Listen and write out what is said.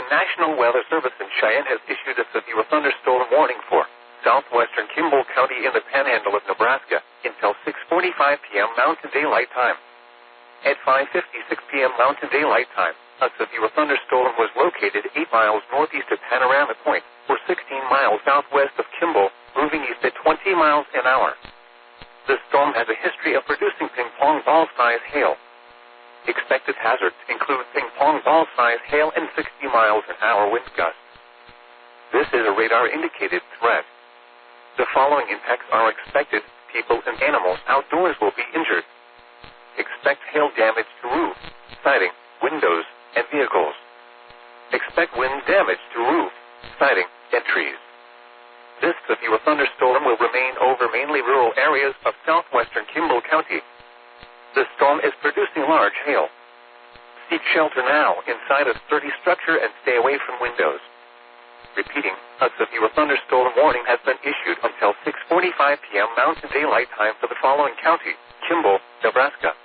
National Weather Service in Cheyenne has issued a severe thunderstorm warning for southwestern Kimball County in the panhandle of Nebraska until 6:45 p.m. Mountain Daylight Time. At 5:56 p.m. Mountain Daylight Time, a severe thunderstorm was located 8 miles northeast of Panorama Point, or 16 miles southwest of Kimball, moving east at 20 miles an hour. The storm has a history of producing ping-pong ball-size hail. Expected hazards include ping-pong ball-size hail and 60 miles an hour wind gusts. This is a radar-indicated threat. The following impacts are expected. People and animals outdoors will be injured. Expect hail damage to roof, siding, windows, and vehicles. Expect wind damage to roof, siding, and trees. This severe thunderstorm will remain over mainly rural areas of southwestern Kimball County. The storm is producing large hail. Seek shelter now inside a sturdy structure and stay away from windows. Repeating, a severe thunderstorm warning has been issued until 6:45 p.m. Mountain Daylight Time for the following county: Kimball, Nebraska,